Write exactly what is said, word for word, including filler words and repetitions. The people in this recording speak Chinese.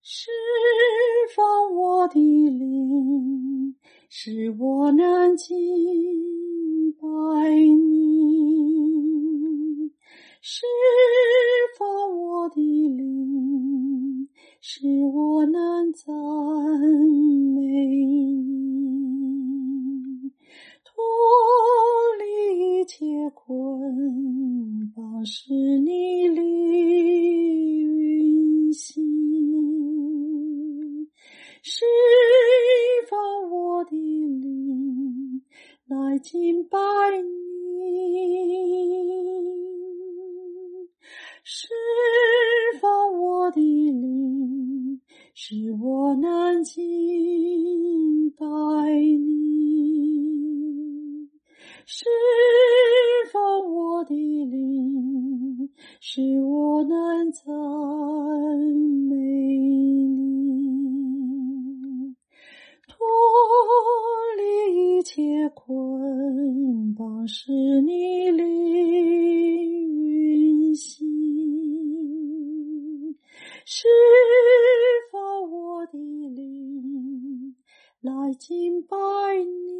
释放我的灵，使我能敬拜你。释放我的灵，使我能赞美你。脱离一切捆绑，使你力运行。释放我的灵，来敬拜你。释放我的灵，使我能敬拜你。释放我的灵，使我能赞美你。脱离一切捆绑，使你力运行。释放我的灵，来敬拜你。